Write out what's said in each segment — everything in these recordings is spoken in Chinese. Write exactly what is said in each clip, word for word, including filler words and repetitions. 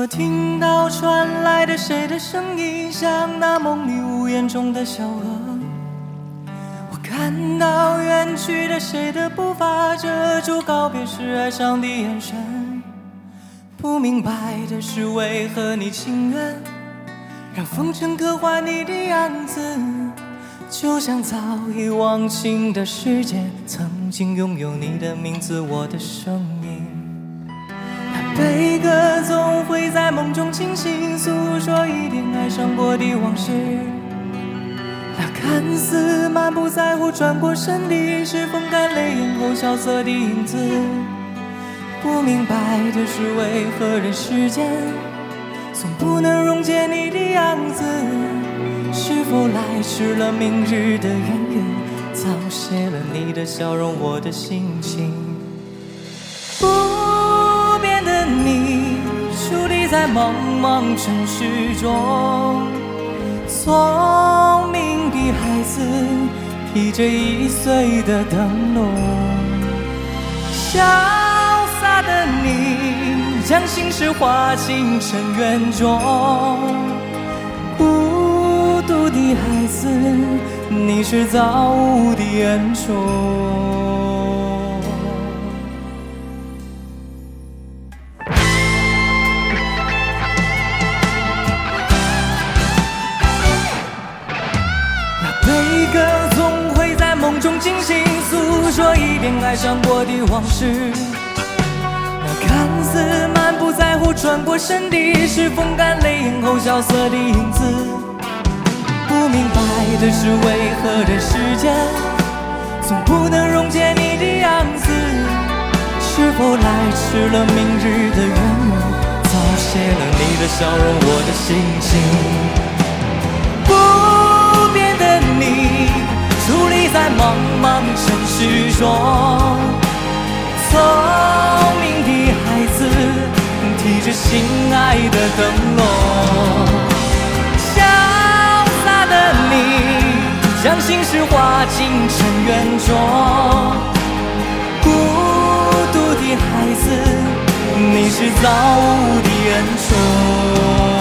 我听到传来的谁的声音，像那梦里屋檐中的小河。我看到远去的谁的步伐，遮住告别时哀伤的眼神。不明白的是，为何你情愿让风尘刻画你的样子，就像早已忘情的世界，曾经拥有你的名字，我的生命。那悲歌总会在梦中惊醒，诉说一点爱上过的往事。那看似满不在乎转过身的，是风干泪眼后萧瑟的影子。不明白的是，为何人世间总不能溶解你的样子？是否来迟了明日的远远，早谢了你的笑容，我的心情。不变的你，伫立在茫茫尘世中，聪明的孩子披着易碎的灯笼，潇洒的你将心事化进尘缘中，孤独的孩子，你是造物的恩宠。那悲歌总会在梦中惊醒，诉说一遍爱上过的往事。那看似满不在乎转过身的，是风干泪眼后萧瑟的影子。不明白的是，为何人世间总不能溶解你的样子？是否来迟了明日的远远，早谢了你的笑容，我的心情。不变的你，伫立在茫茫尘世中，聪明的孩子提着心爱的灯笼，潇洒的你将心事化进尘缘中，孤独的孩子，你是造物的恩宠。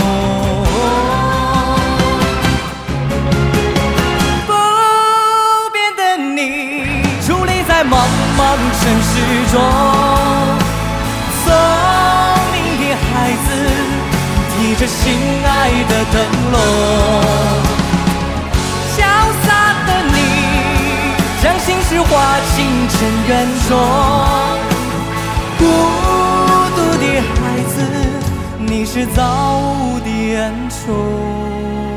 不变的你，伫立在茫茫尘世中，聪明的孩子提着心爱的灯笼，潇洒的你将心事化进尘缘中，孤独的孩子，你是造物的恩宠。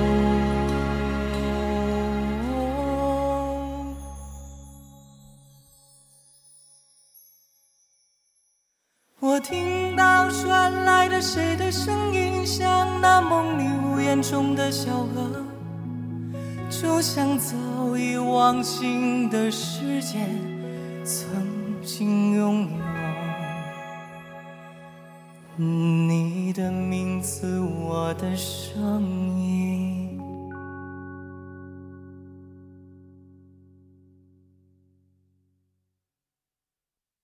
我听到传来的谁的声音，像那梦里屋檐中的小河，就像早已忘情的世界，曾经拥有你的名字，我的声音。